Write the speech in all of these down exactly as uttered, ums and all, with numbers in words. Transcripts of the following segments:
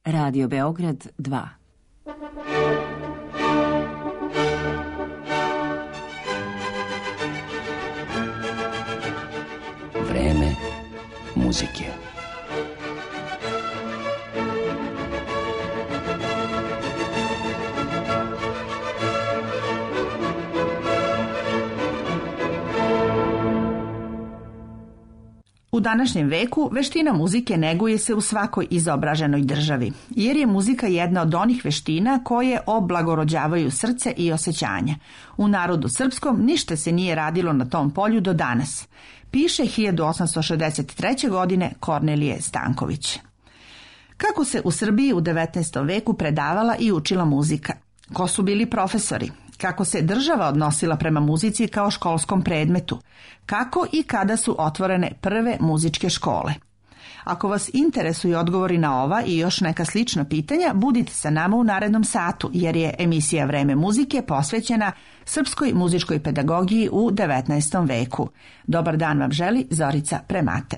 Radio Beograd dva. Vreme muzike. U današnjem veku veština muzike neguje se u svakoj izobraženoj državi, jer je muzika jedna od onih veština koje oblagorođavaju srce i osjećanja. U narodu srpskom ništa se nije radilo na tom polju do danas, piše hiljadu osamsto šezdeset treće. godine Kornelije Stanković. Kako se u Srbiji u devetnaestom veku predavala i učila muzika? Ko su bili profesori? Kako se država odnosila prema muzici kao školskom predmetu? Kako i kada su otvorene prve muzičke škole? Ako vas interesuju odgovori na ova i još neka slična pitanja, budite sa nama u narednom satu, jer je emisija Vreme muzike posvećena srpskoj muzičkoj pedagogiji u devetnaestom veku. Dobar dan vam želi Zorica Premate.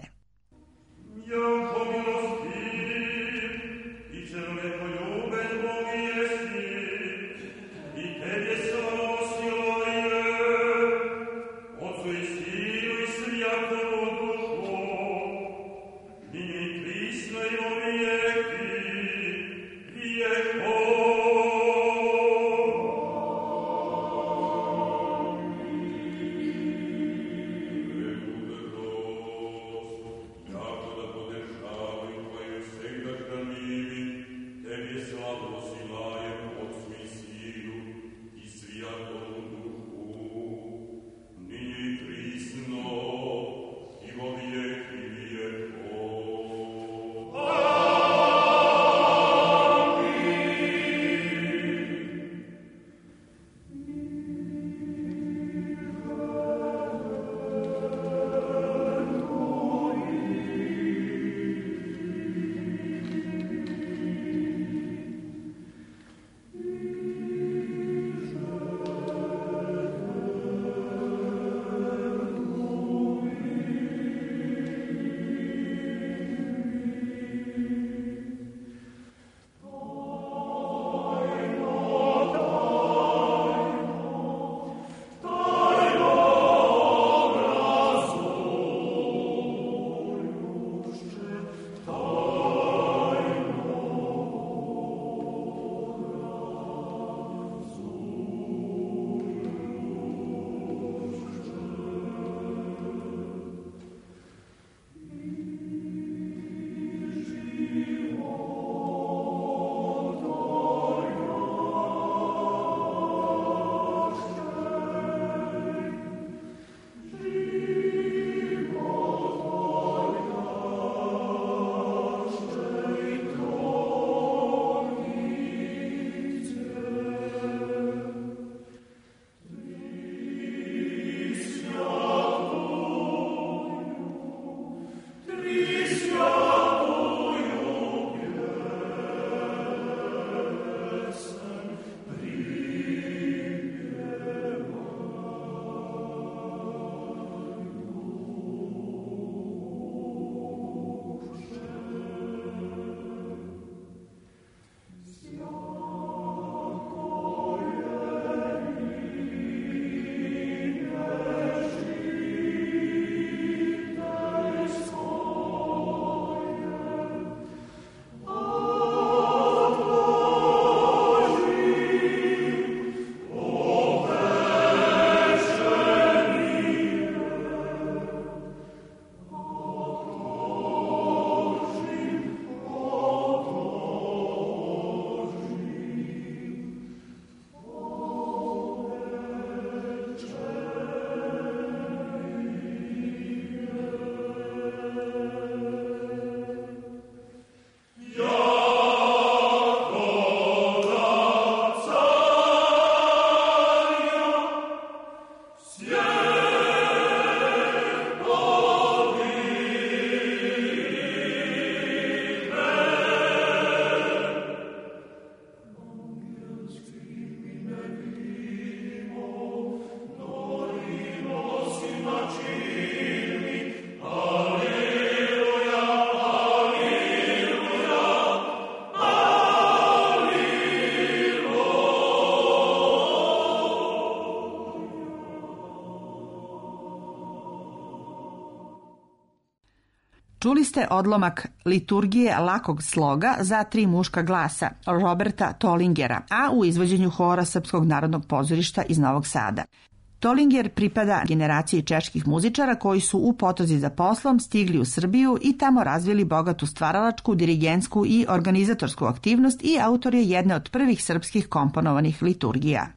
Čuli ste odlomak liturgije lakog sloga za tri muška glasa Roberta Tollingera, a u izvođenju hora Srpskog narodnog pozorišta iz Novog Sada. Tollinger pripada generaciji čeških muzičara koji su u potrazi za poslom stigli u Srbiju i tamo razvili bogatu stvaralačku, dirigentsku i organizatorsku aktivnost i autor je jedne od prvih srpskih komponovanih liturgija.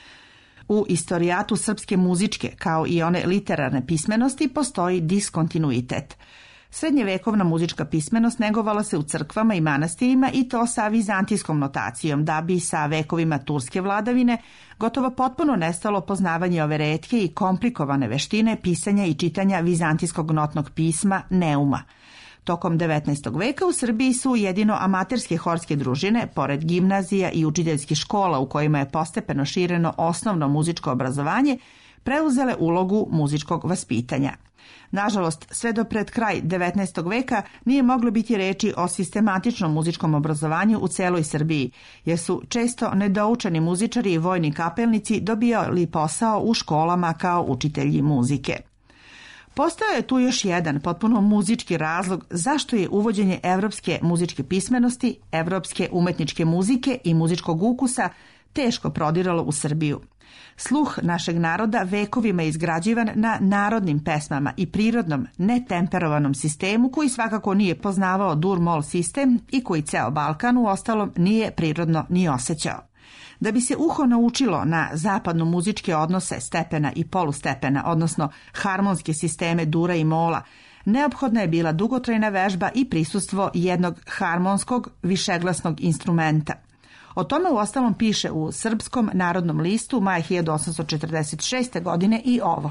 U istorijatu srpske muzičke, kao i one literarne pismenosti, postoji diskontinuitet. Srednjevekovna muzička pismenost negovala se u crkvama i manastirima i to sa vizantijskom notacijom, da bi sa vekovima turske vladavine gotovo potpuno nestalo poznavanje ove retke i komplikovane veštine pisanja i čitanja vizantijskog notnog pisma Neuma. Tokom devetnaestog veka u Srbiji su jedino amaterske horske družine, pored gimnazija i učiteljskih škola u kojima je postepeno šireno osnovno muzičko obrazovanje, preuzele ulogu muzičkog vaspitanja. Nažalost, sve do pred kraj devetnaestog veka nije moglo biti reči o sistematičnom muzičkom obrazovanju u celoj Srbiji, jer su često nedoučeni muzičari i vojni kapelnici dobijali posao u školama kao učitelji muzike. Postao je tu još jedan potpuno muzički razlog zašto je uvođenje evropske muzičke pismenosti, evropske umetničke muzike i muzičkog ukusa teško prodiralo u Srbiju. Sluh našeg naroda vekovima je izgrađivan na narodnim pesmama i prirodnom, netemperovanom sistemu koji svakako nije poznavao dur-mol sistem i koji ceo Balkan u ostalom nije prirodno ni osjećao. Da bi se uho naučilo na zapadno muzičke odnose stepena i polustepena, odnosno harmonske sisteme dura i mola, neophodna je bila dugotrajna vežba i prisustvo jednog harmonskog višeglasnog instrumenta. O tome u ostalom piše u Srpskom narodnom listu maja hiljadu osamsto četrdeset šeste. godine i ovo.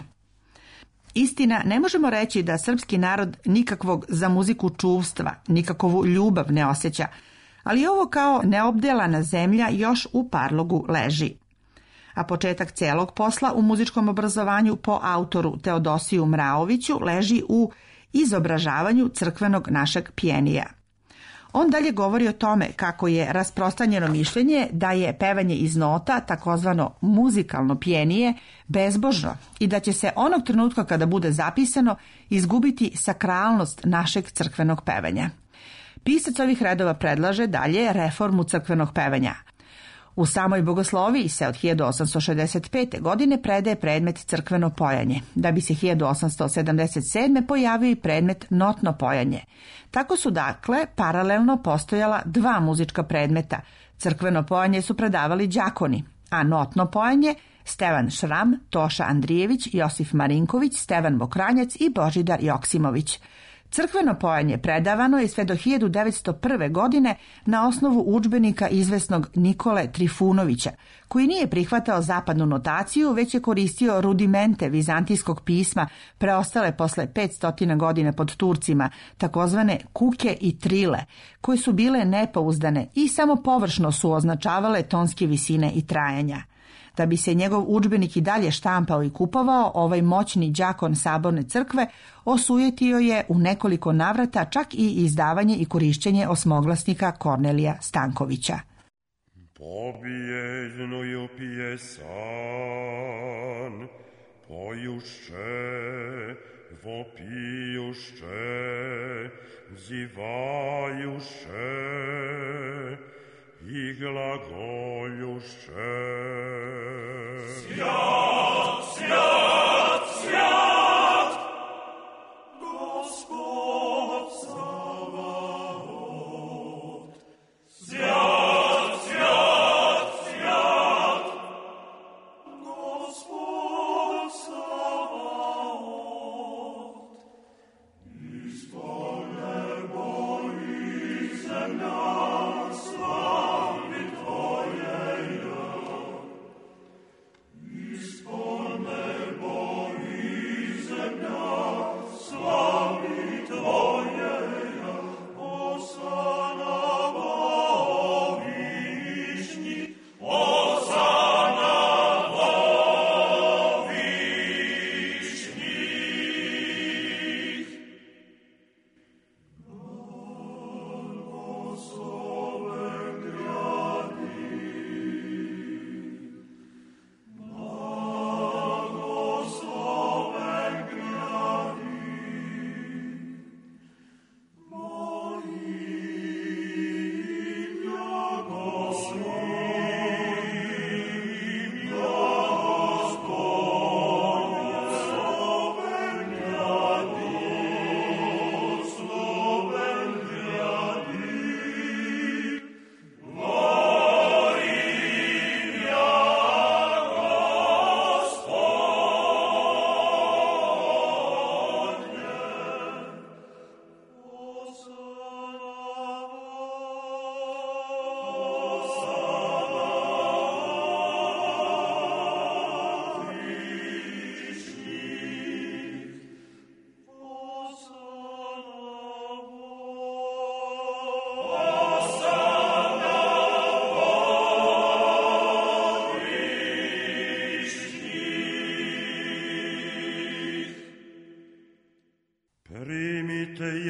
Istina, ne možemo reći da srpski narod nikakvog za muziku čuvstva, nikakovu ljubav ne osjeća, ali ovo kao neobdelana zemlja još u parlogu leži. A početak celog posla u muzičkom obrazovanju po autoru Teodosiju Mraoviću leži u izobražavanju crkvenog našeg pjenija. On dalje govori o tome kako je rasprostranjeno mišljenje da je pevanje iz nota, takozvano muzikalno pjenije, bezbožno i da će se onog trenutka kada bude zapisano izgubiti sakralnost našeg crkvenog pevanja. Pisac ovih redova predlaže dalje reformu crkvenog pevanja. U samoj bogosloviji se od hiljadu osamsto šezdeset pete. godine predaje predmet crkveno pojanje, da bi se hiljadu osamsto sedamdeset sedme. pojavio i predmet notno pojanje. Tako su dakle paralelno postojala dva muzička predmeta. Crkveno pojanje su predavali đakoni, a notno pojanje Stevan Šram, Toša Andrijević, Josif Marinković, Stevan Mokranjac i Božidar Joksimović. Crkveno pojanje predavano je sve do hiljadu devetsto prve. godine na osnovu udžbenika izvesnog Nikole Trifunovića, koji nije prihvatao zapadnu notaciju, već je koristio rudimente vizantijskog pisma preostale posle petsto godina pod Turcima, takozvane kuke i trile, koje su bile nepouzdane i samo površno su označavale tonske visine i trajanja. Da bi se njegov udžbenik i dalje štampao i kupovao, ovaj moćni đakon Saborne crkve osujetio je u nekoliko navrata čak i izdavanje i korišćenje osmoglasnika Kornelija Stankovića. Pobijednuju pjesan, pojušće, vopijušće, zivajuše i glagoljuše. Svjat, svjat, svjat, Gospod Savaot. Svjat, svjat, svjat, Gospod Savaot. Isto nebo i zemlja, slavni Tvoje ime.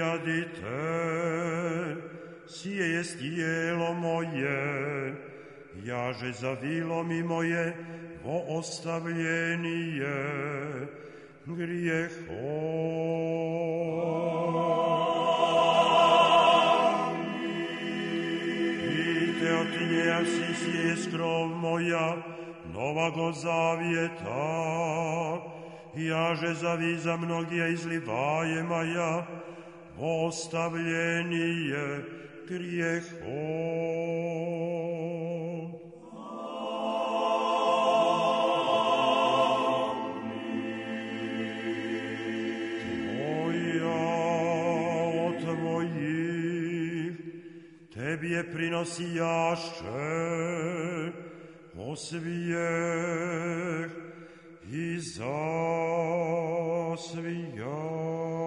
jadite, sije jest tijelo moje, jaže za vilo mi moje, vo ostavljenije grijehom. Vidite od nje si sije skrov moja, novago zavjeta, jaže za viza mnogija izlivaje maja, vo ostavljenije grijehom. Tebje prinosi jašće, osvijeh i zasvijah.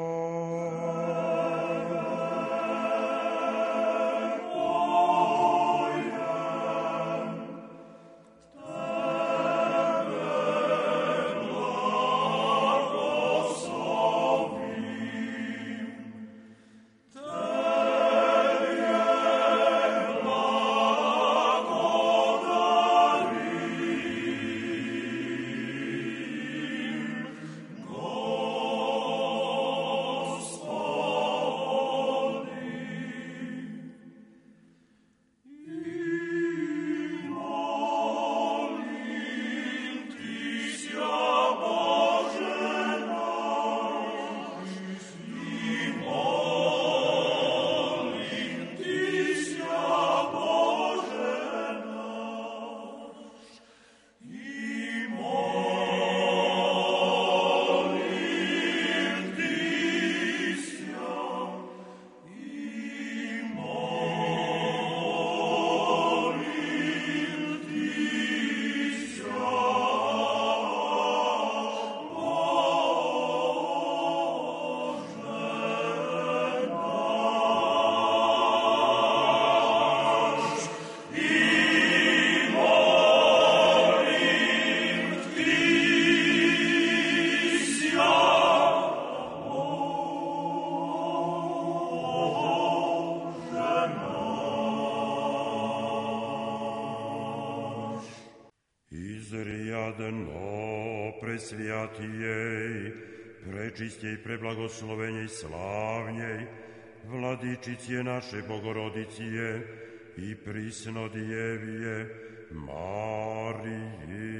Presvjatijej, prečistjej, preblagoslovenjej, slavnjej, vladičicije naše Bogorodicije i prisnodjevije Mariji.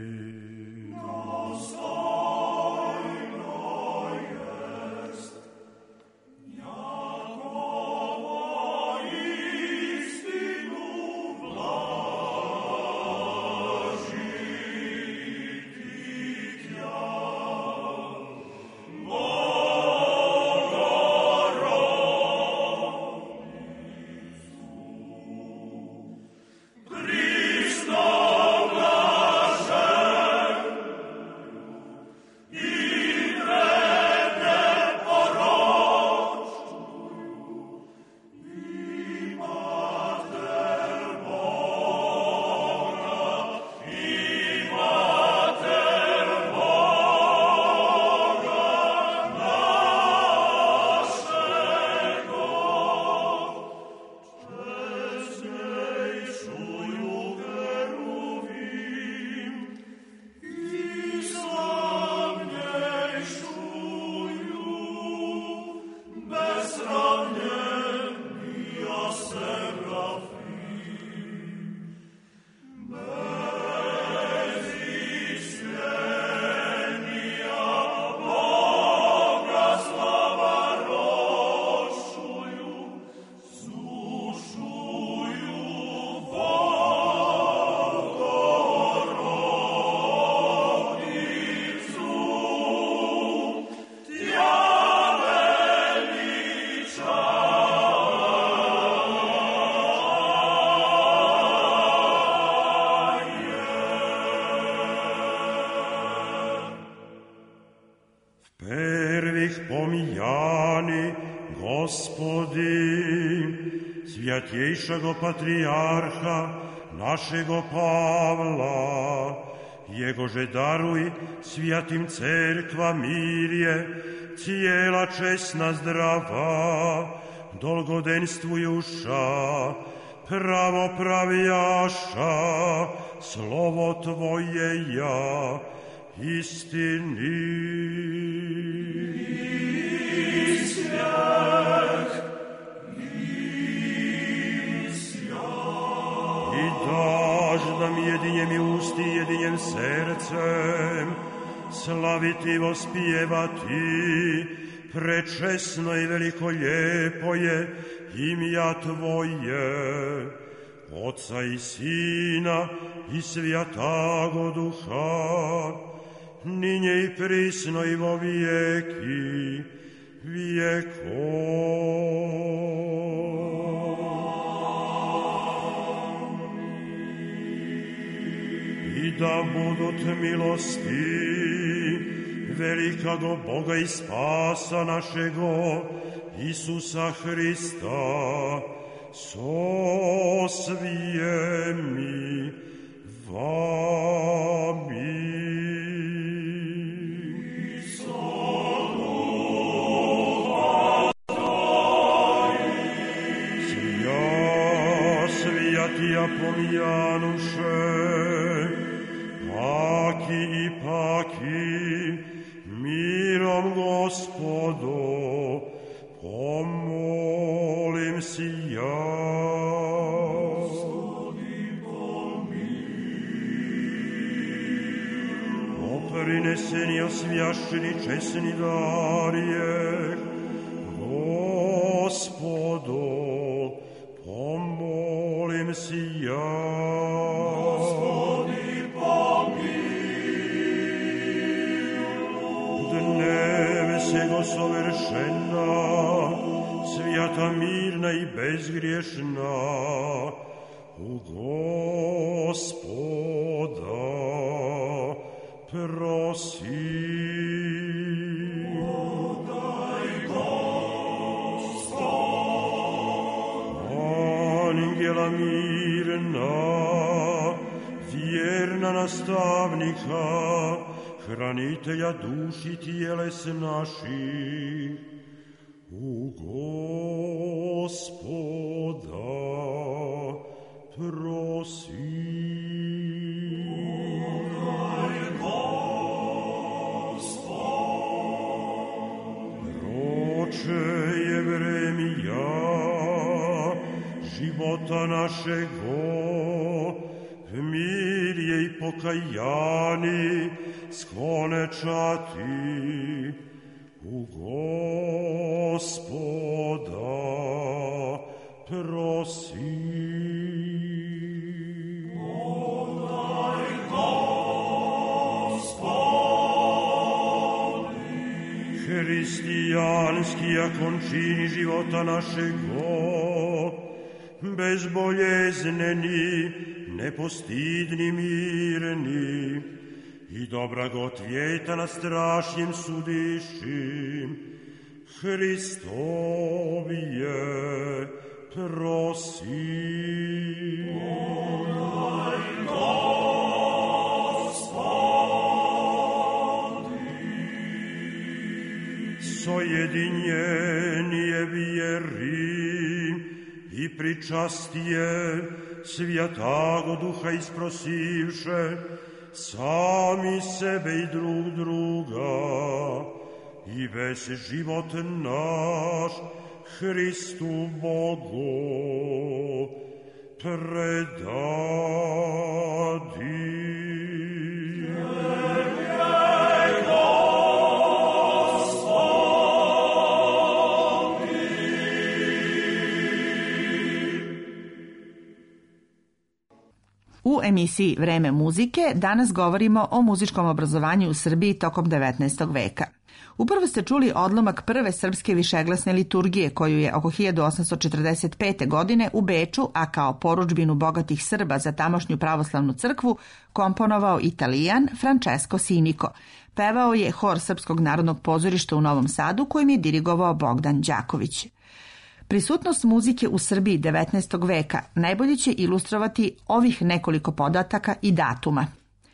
pomijani, Gospodi, svjatjejšago patrijarha, našego Pavla, jegože daruj svijatim cerkva mirje, cijela česna zdrava, dolgodenstvujuša, pravo pravijaša, slovo Tvoje ja istini. I smijeh, i sjaj. I daš da mi jedinjem i usti, jedinjem srcem, slaviti, vospijevati, prečesno i veliko lijepo je imja Tvoje, Oca i Sina i Svjatago Duha, ninje i prisno i vo vijeki vijekov. I da budut milosti velikago Boga i spasa našego Isusa Hrista, so svijemi vami. I so duha Tvojim. Sja svijatija pomijanuše, paki i paki, mirom Gospodo, pomolim si ja. Oprineseni, osvjašćeni, česni dar je, Gospodo, pomolim si ja. Gospodi pomiluj. Dneve sego sovršena, svijata mirna i bezgriješna, u Gospoda prosi. Podaj Gospod. Angela mirna, vjerna nastavnika, hranitelja duši tijeles naših, u Gospoda prosi. Podaj Gospod. Proče Jevremija, života našego, mir je i pokajani skonečati, u Gospoda prosi. Podaj Gospodi. Hristijanskija končini života našego, bezboljezneni, nepostidni, mirni, i dobrago Tvijeta na strašnjem sudišim, Hristovije prosi. Podaj Gospodi. Sojedinjenije vjeri i pričastije Svjatago Duha isprosivše, sami sebe i drug druga, i ves život naš Hristu Bogu predadi. U emisiji Vreme muzike danas govorimo o muzičkom obrazovanju u Srbiji tokom devetnaestog veka. Upravo ste čuli odlomak prve srpske višeglasne liturgije koju je oko hiljadu osamsto četrdeset pete. godine u Beču, a kao porudžbinu bogatih Srba za tamošnju pravoslavnu crkvu, komponovao Italijan Francesco Sinico. Pevao je hor Srpskog narodnog pozorišta u Novom Sadu kojim je dirigovao Bogdan Đaković. Prisutnost muzike u Srbiji devetnaestog veka najbolje će ilustrovati ovih nekoliko podataka i datuma.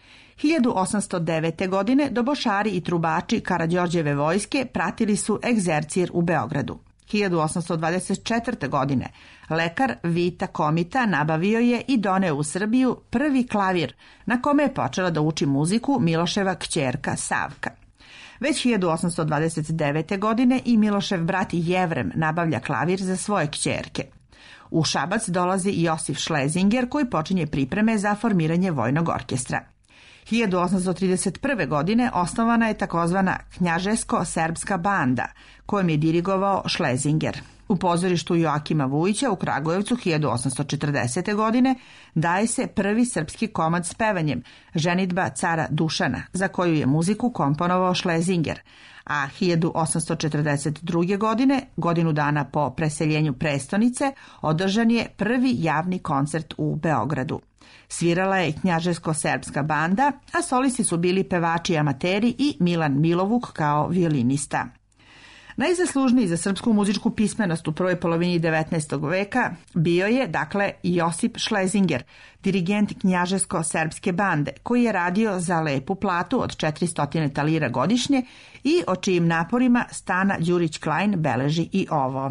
hiljadu osamsto devete. godine dobošari i trubači Karađorđeve vojske pratili su egzercir u Beogradu. hiljadu osamsto dvadeset četvrte. godine lekar Vita Komita nabavio je i doneo u Srbiju prvi klavir na kome je počela da uči muziku Miloševa kćerka Savka. Već hiljadu osamsto dvadeset devete. godine i Milošev brat Jevrem nabavlja klavir za svoje kćerke. U Šabac dolazi Josif Šlezinger koji počinje pripreme za formiranje vojnog orkestra. hiljadu osamsto trideset prve. godine osnovana je takozvana Knjažesko-serbska banda kojom je dirigovao Šlezinger. U pozorištu Joakima Vujića u Kragujevcu hiljadu osamsto četrdesete. godine daje se prvi srpski komad s pevanjem Ženidba cara Dušana, za koju je muziku komponovao Šlezinger, a hiljadu osamsto četrdeset druge. godine, godinu dana po preseljenju prestonice, održan je prvi javni koncert u Beogradu. Svirala je Knjažesko-serbska banda, a solisti su bili pevači amateri i Milan Milovuk kao violinista. Najzaslužniji za srpsku muzičku pismenost u prvoj polovini devetnaestog. veka bio je, dakle, Josip Šlezinger, dirigent Knjažesko-serbske bande, koji je radio za lepu platu od četiristo talira godišnje i o čijim naporima Stana Đurić-Klein beleži i ovo.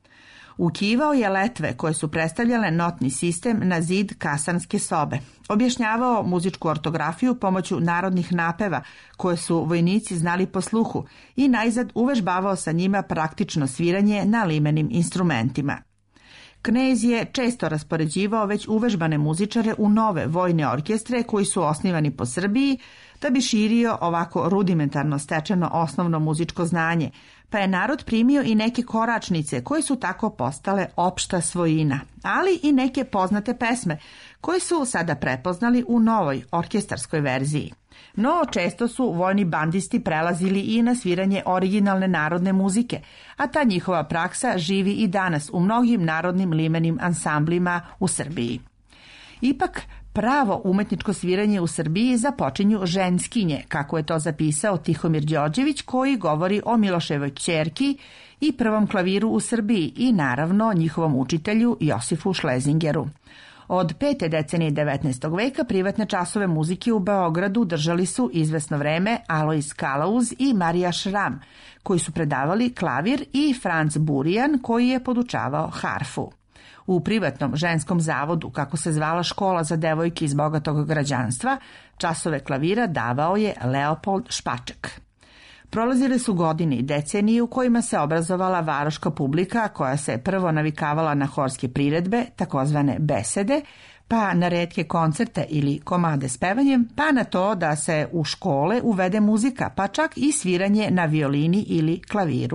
Ukivao je letve koje su predstavljale notni sistem na zid kasanske sobe. Objašnjavao muzičku ortografiju pomoću narodnih napeva koje su vojnici znali po sluhu i najzad uvežbavao sa njima praktično sviranje na limenim instrumentima. Knez je često raspoređivao već uvežbane muzičare u nove vojne orkestre koji su osnivani po Srbiji da bi širio ovako rudimentarno stečeno osnovno muzičko znanje, pa je narod primio i neke koračnice koje su tako postale opšta svojina, ali i neke poznate pesme koje su sada prepoznali u novoj orkestarskoj verziji. No, često su vojni bandisti prelazili i na sviranje originalne narodne muzike, a ta njihova praksa živi i danas u mnogim narodnim limenim ansamblima u Srbiji. Ipak, pravo umetničko sviranje u Srbiji započinju ženskinje, kako je to zapisao Tihomir Đorđević, koji govori o Miloševoj kćerki i prvom klaviru u Srbiji i naravno njihovom učitelju Josifu Šlezingeru. Od pete decenije devetnaestog. veka privatne časove muzike u Beogradu držali su izvesno vreme Alojz Kalauz i Marija Šram, koji su predavali klavir, i Franc Burijan, koji je podučavao harfu. U privatnom ženskom zavodu, kako se zvala škola za devojke iz bogatog građanstva, časove klavira davao je Leopold Špaček. Prolazile su godine i decenije u kojima se obrazovala varoška publika koja se prvo navikavala na horske priredbe, takozvane besede, pa na retke koncerte ili komade s pevanjem, pa na to da se u škole uvede muzika, pa čak i sviranje na violini ili klaviru.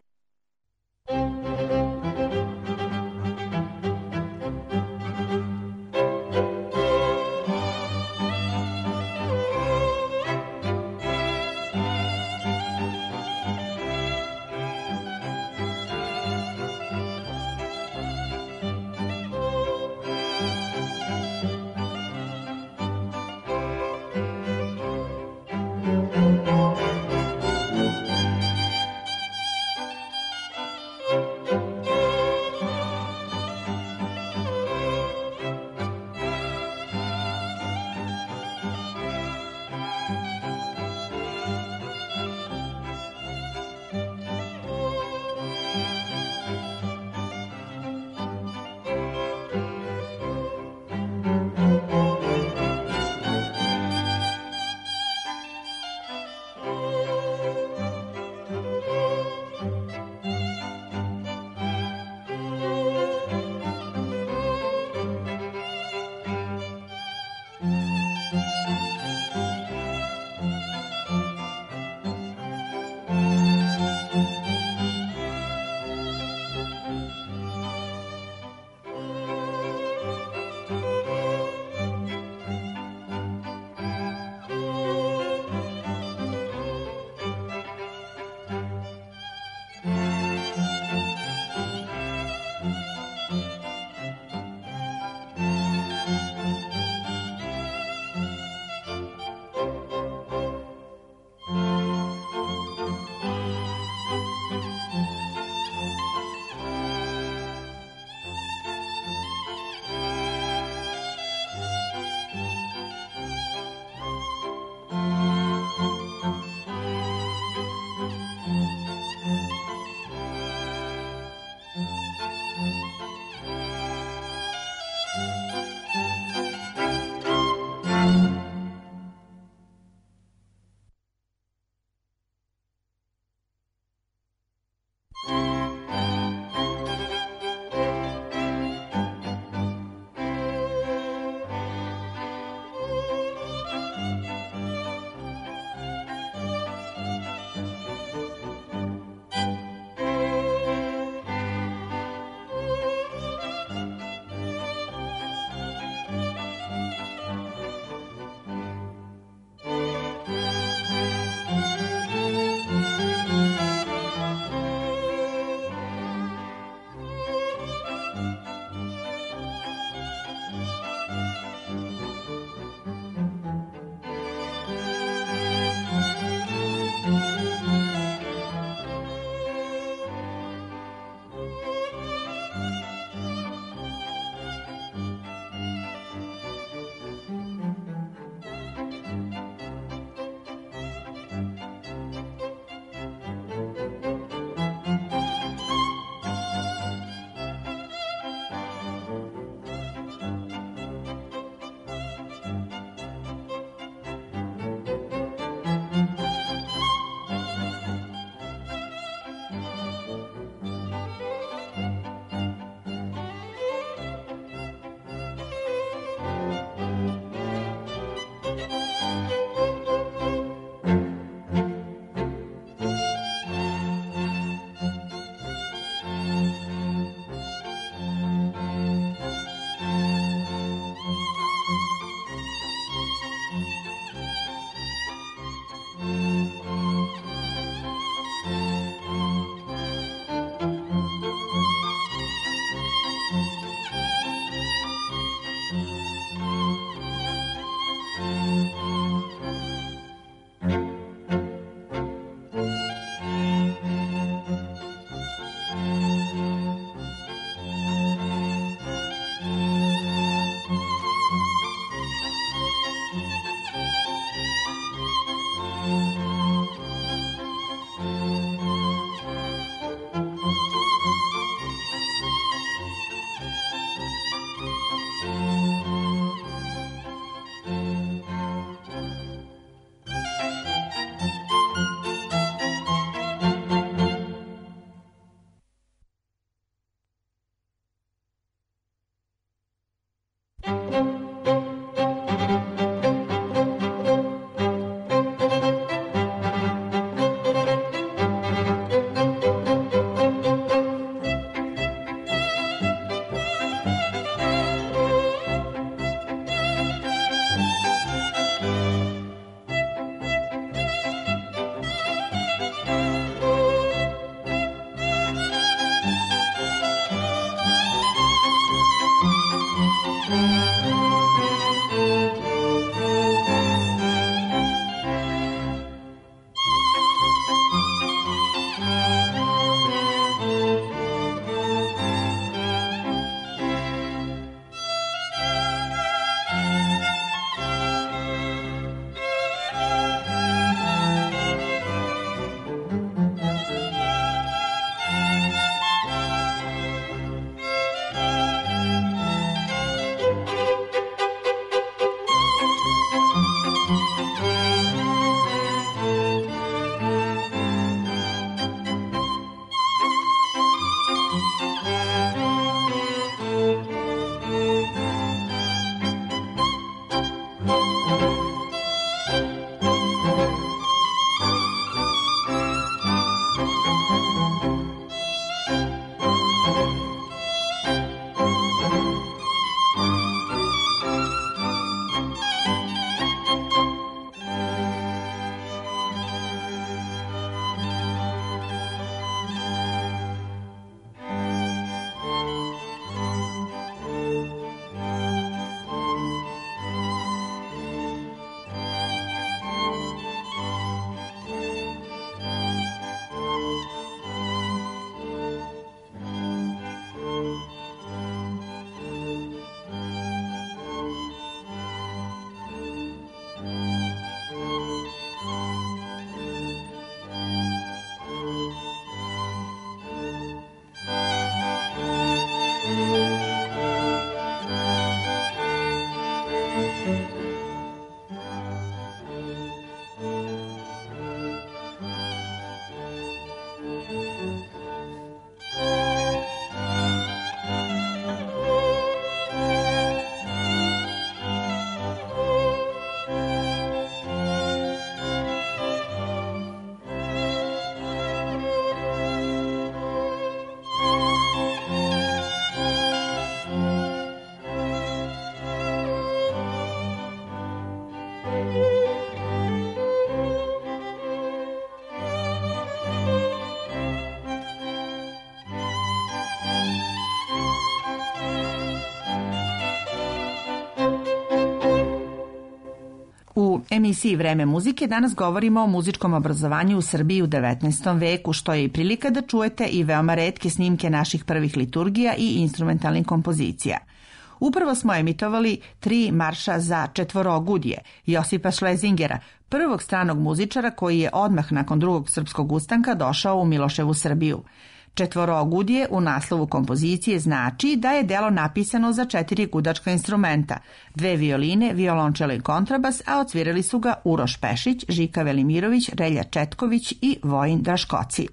U emisiji Vreme muzike danas govorimo o muzičkom obrazovanju u Srbiji u devetnaestom veku, što je i prilika da čujete i veoma retke snimke naših prvih liturgija i instrumentalnih kompozicija. Upravo smo emitovali tri marša za četvorogudje Josipa Šlezingera, prvog stranog muzičara koji je odmah nakon drugog srpskog ustanka došao u Miloševu Srbiju. Četvorogudje u naslovu kompozicije znači da je delo napisano za četiri gudačka instrumenta, dve violine, violončelo i kontrabas, a odsvirali su ga Uroš Pešić, Žika Velimirović, Relja Četković i Vojin Draškoci.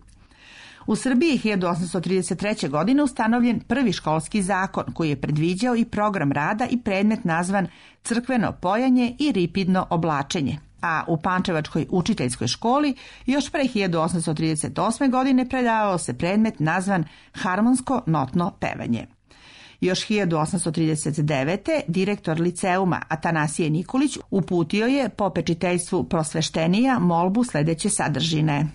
U Srbiji je hiljadu osamsto trideset treće. godine ustanovljen prvi školski zakon koji je predviđao i program rada i predmet nazvan crkveno pojanje i ripidno oblačenje, a u Pančevačkoj učiteljskoj školi još pre hiljadu osamsto trideset osme. godine predavao se predmet nazvan harmonsko notno pevanje. Još hiljadu osamsto trideset devete. direktor liceuma Atanasije Nikolić uputio je popečiteljstvu prosveštenija molbu sledeće sadržine.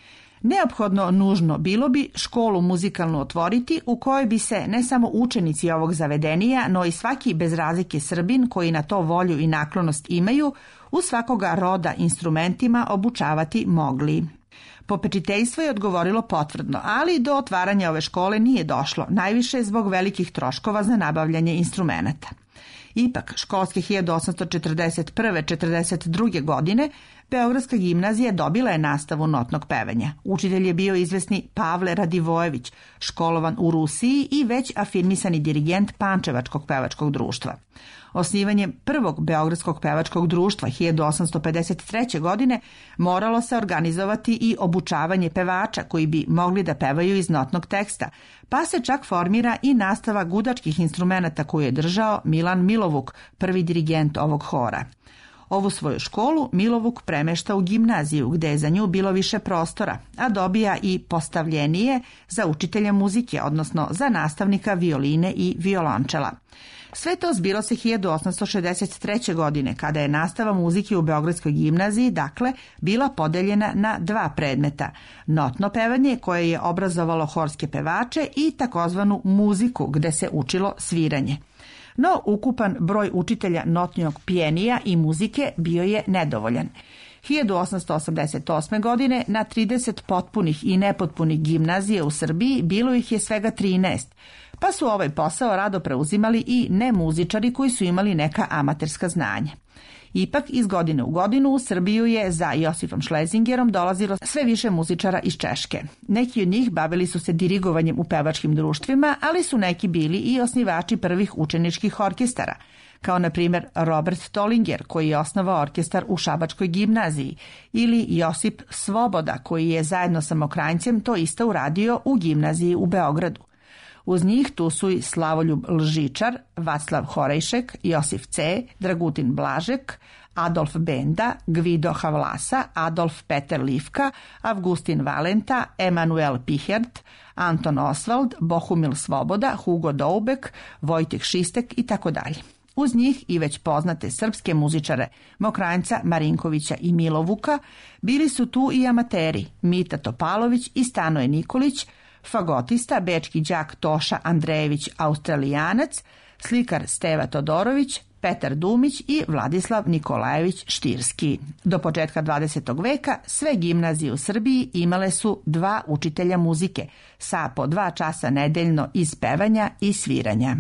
Neophodno nužno bilo bi školu muzikalnu otvoriti u kojoj bi se ne samo učenici ovog zavedenija, no i svaki bez razlike Srbin koji na to volju i naklonost imaju, u svakoga roda instrumentima obučavati mogli. Popečiteljstvo je odgovorilo potvrdno, ali do otvaranja ove škole nije došlo, najviše zbog velikih troškova za nabavljanje instrumenata. Ipak, školske hiljadu osamsto četrdeset prve četrdeset druge. godine Beogradska gimnazija dobila je nastavu notnog pevanja. Učitelj je bio izvesni Pavle Radivojević, školovan u Rusiji i već afirmisani dirigent Pančevačkog pevačkog društva. Osnivanjem prvog Beogradskog pevačkog društva hiljadu osamsto pedeset treće. godine moralo se organizovati i obučavanje pevača koji bi mogli da pevaju iz notnog teksta, pa se čak formira i nastava gudačkih instrumenata koju je držao Milan Milovuk, prvi dirigent ovog hora. Ovu svoju školu Milovuk premešta u gimnaziju gde je za nju bilo više prostora, a dobija i postavljenije za učitelja muzike, odnosno za nastavnika violine i violončela. Sve to zbilo se hiljadu osamsto šezdeset treće. godine, kada je nastava muzike u Beogradskoj gimnaziji, dakle, bila podeljena na dva predmeta. Notno pevanje, koje je obrazovalo horske pevače, i takozvanu muziku, gde se učilo sviranje. No, ukupan broj učitelja notnjog pjenija i muzike bio je nedovoljan. hiljadu osamsto osamdeset osme. godine na trideset potpunih i nepotpunih gimnazije u Srbiji bilo ih je svega trinaest, pa su ovaj posao rado preuzimali i nemuzičari koji su imali neka amaterska znanja. Ipak, iz godine u godinu u Srbiju je za Josipom Šlezingerom dolazilo sve više muzičara iz Češke. Neki od njih bavili su se dirigovanjem u pevačkim društvima, ali su neki bili i osnivači prvih učeničkih orkestara, kao na primjer Robert Tolinger, koji je osnovao orkestar u Šabačkoj gimnaziji, ili Josip Svoboda, koji je zajedno sa Mokranjcem to isto uradio u gimnaziji u Beogradu. Uz njih tu su i Slavoljub Lžičar, Vaclav Horejšek, Josif C., Dragutin Blažek, Adolf Benda, Gvido Havlasa, Adolf Peter Livka, Avgustin Valenta, Emanuel Pihert, Anton Oswald, Bohumil Svoboda, Hugo Doubek, Vojteh Šistek i tako dalje. Uz njih i već poznate srpske muzičare Mokranjca, Marinkovića i Milovuka, bili su tu i amateri Mita Topalović i Stanoje Nikolić, fagotista, bečki đak Toša Andrejević Australijanac, slikar Steva Todorović, Petar Dumić i Vladislav Nikolajević Štirski. Do početka dvadesetog veka sve gimnazije u Srbiji imale su dva učitelja muzike sa po dva časa nedeljno iz pevanja i sviranja.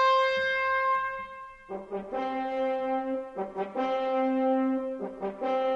Thank you.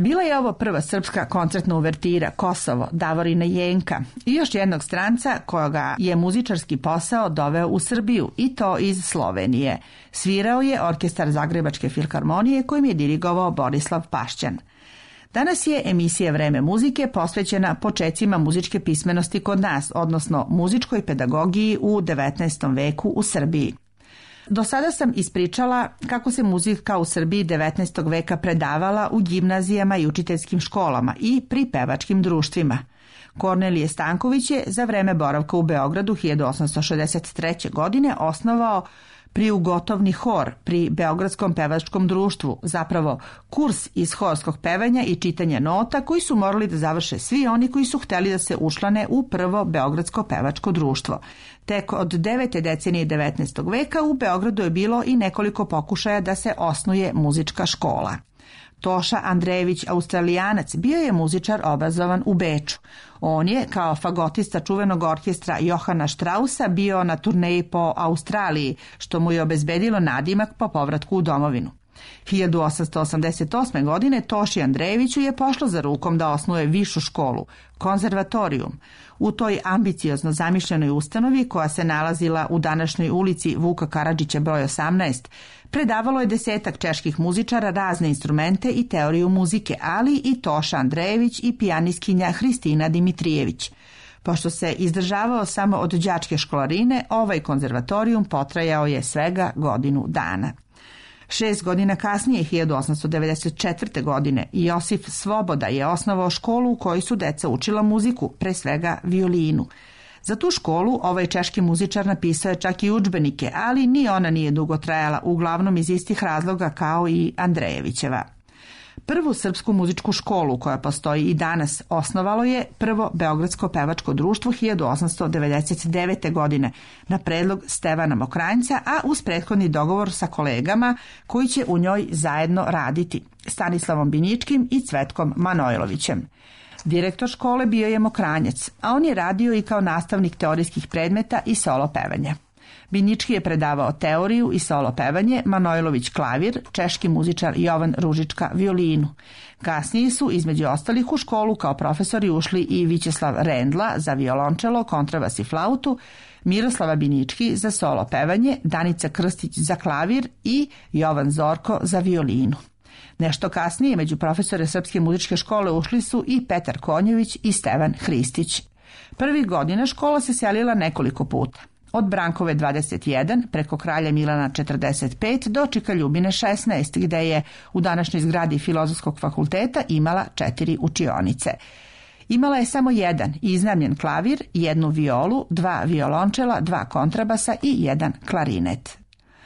Bila je ovo prva srpska koncertna uvertira Kosovo Davorina Jenka i još jednog stranca koga je muzičarski posao doveo u Srbiju i to iz Slovenije. Svirao je orkestar Zagrebačke filharmonije kojim je dirigovao Borislav Pašćan. Danas je emisija Vreme muzike posvećena počecima muzičke pismenosti kod nas, odnosno muzičkoj pedagogiji u devetnaestom veku u Srbiji. Do sada sam ispričala kako se muzika u Srbiji devetnaestog veka predavala u gimnazijama i učiteljskim školama i pri pevačkim društvima. Kornelije Stanković je za vreme boravka u Beogradu hiljadu osamsto šezdeset treće. godine osnovao priugotovni hor pri Beogradskom pevačkom društvu, zapravo kurs iz horskog pevanja i čitanja nota koji su morali da završe svi oni koji su hteli da se učlane u prvo Beogradsko pevačko društvo. Tek od devete decenije devetnaestog veka u Beogradu je bilo i nekoliko pokušaja da se osnuje muzička škola. Toša Andrejević, Australijanac, bio je muzičar obrazovan u Beču. On je, kao fagotista čuvenog orkestra Johana Strausa, bio na turneji po Australiji, što mu je obezbedilo nadimak po povratku u domovinu. hiljadu osamsto osamdeset osme. godine Toši Andrejeviću je pošlo za rukom da osnuje višu školu, konzervatorijum. U toj ambiciozno zamišljenoj ustanovi, koja se nalazila u današnjoj ulici Vuka Karadžića broj osamnaest, predavalo je desetak čeških muzičara razne instrumente i teoriju muzike, ali i Toša Andrejević i pijanistkinja Hristina Dimitrijević. Pošto se izdržavao samo od đačke školarine, ovaj konzervatorijum potrajao je svega godinu dana. Šest godina kasnije, hiljadu osamsto devedeset četvrte. godine, Josif Svoboda je osnovao školu u kojoj su deca učila muziku, pre svega violinu. Za tu školu ovaj češki muzičar napisao je čak i udžbenike, ali ni ona nije dugo trajala, uglavnom iz istih razloga kao i Andrejevićeva. Prvu srpsku muzičku školu, koja postoji i danas, osnovalo je prvo Beogradsko pevačko društvo hiljadu osamsto devedeset devete. godine na predlog Stevana Mokranjca, a uz prethodni dogovor sa kolegama koji će u njoj zajedno raditi, Stanislavom Biničkim i Cvetkom Manojlovićem. Direktor škole bio je Mokranjac, a on je radio i kao nastavnik teorijskih predmeta i solo pevanja. Binički je predavao teoriju i solo pevanje, Manojlović klavir, češki muzičar Jovan Ružička violinu. Kasnije su, između ostalih, u školu kao profesori ušli i Vićeslav Rendla za violončelo, kontrabas i flautu, Miroslava Binički za solo pevanje, Danica Krstić za klavir i Jovan Zorko za violinu. Nešto kasnije među profesore Srpske muzičke škole ušli su i Petar Konjević i Stevan Hristić. Prvih godina škola se selila nekoliko puta. Od Brankove dvadeset jedan preko Kralja Milana četrdeset pet do Čika Ljubine šesnaest, gde je u današnjoj zgradi Filozofskog fakulteta imala četiri učionice. Imala je samo jedan iznajmljen klavir, jednu violu, dva violončela, dva kontrabasa i jedan klarinet.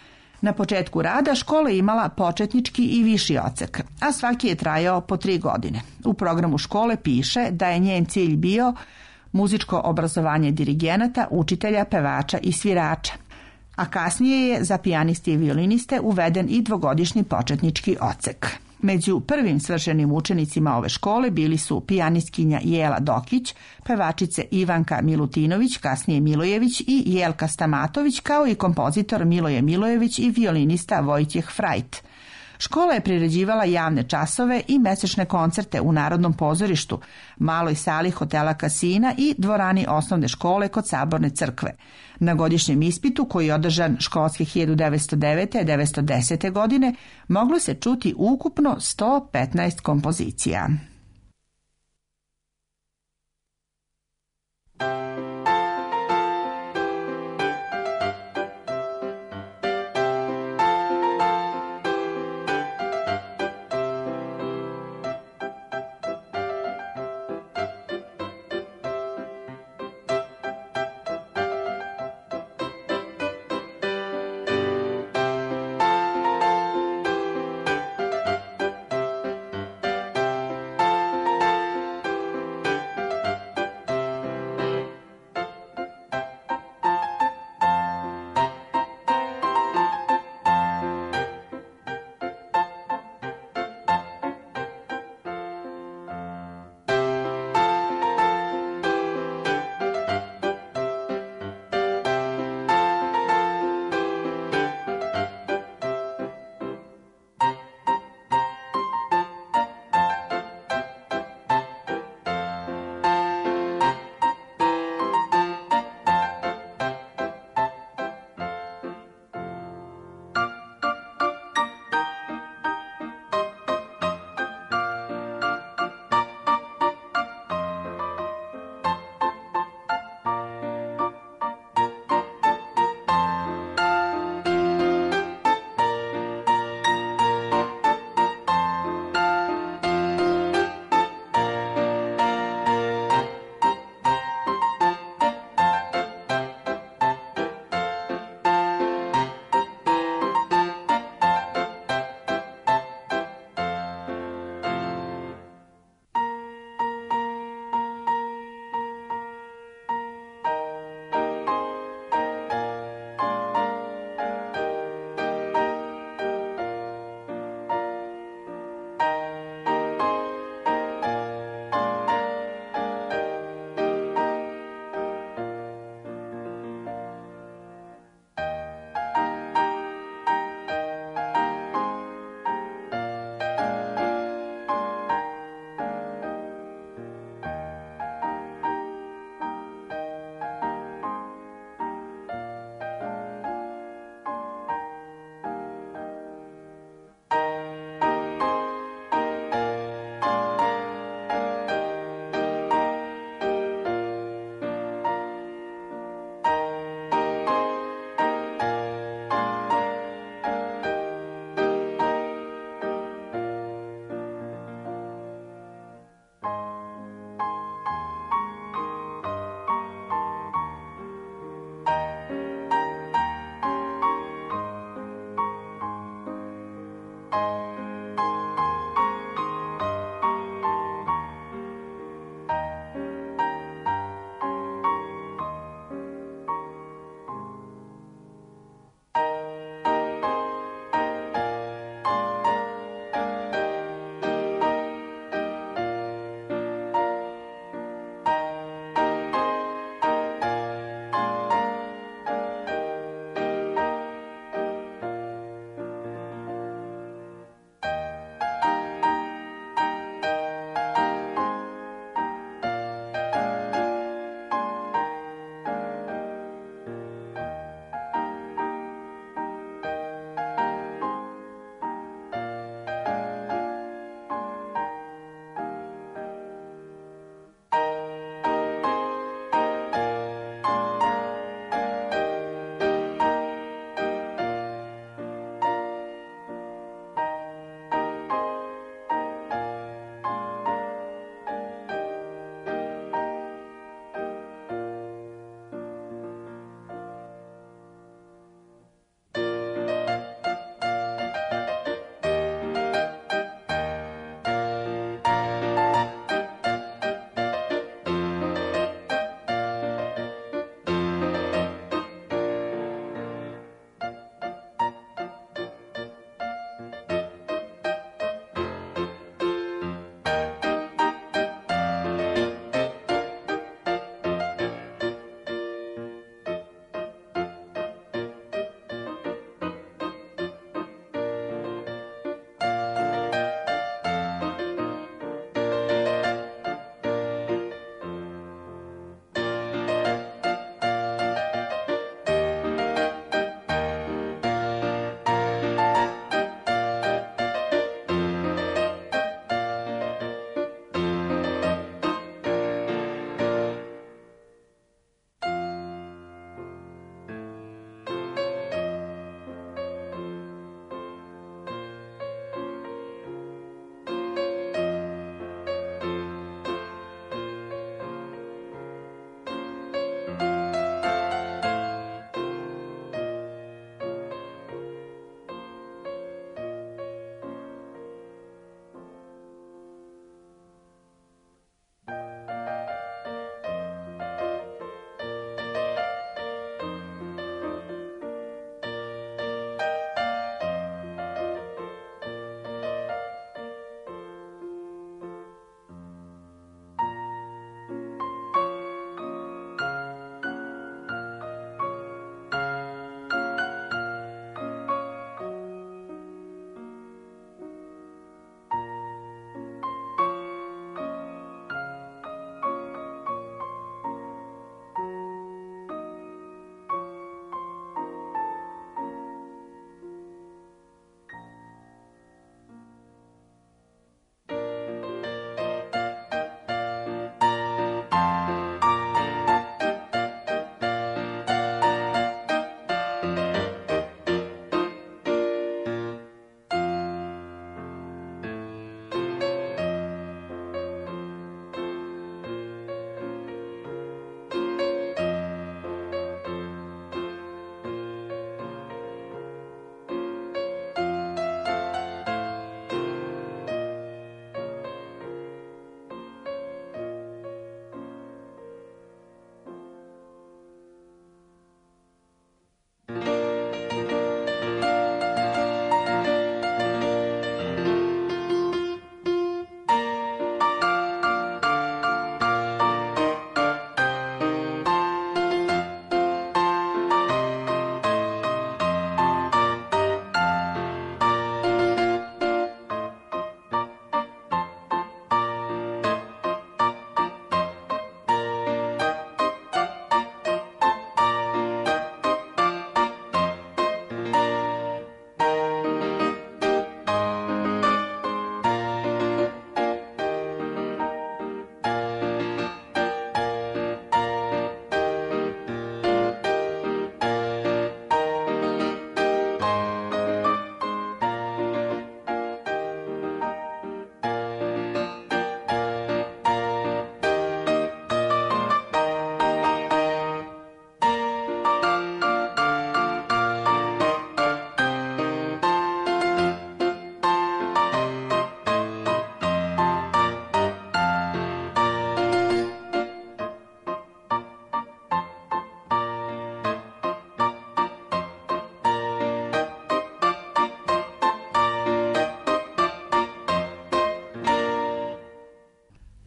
Na početku rada škola je imala početnički i viši odsek, a svaki je trajao po tri godine. U programu škole piše da je njen cilj bio muzičko obrazovanje dirigenata, učitelja, pevača i svirača, a kasnije je za pijaniste i violiniste uveden i dvogodišnji početnički odsek. Među prvim svršenim učenicima ove škole bili su pijanistkinja Jela Dokić, pevačice Ivanka Milutinović, kasnije Milojević i Jelka Stamatović, kao i kompozitor Miloje Milojević i violinista Vojtjeh Frajt. Škola je priređivala javne časove i mesečne koncerte u Narodnom pozorištu, maloj sali hotela Kasina i dvorani osnovne škole kod Saborne crkve. Na godišnjem ispitu, koji je održan školske hiljadu devetsto devete do devetsto desete. godine, moglo se čuti ukupno sto petnaest kompozicija.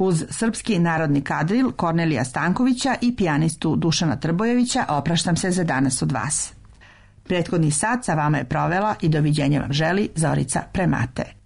Uz srpski narodni kadril Kornelija Stankovića i pijanistu Dušana Trbojevića opraštam se za danas od vas. Prethodni sat sa vama je provela i doviđenja vam želi Zorica Premate.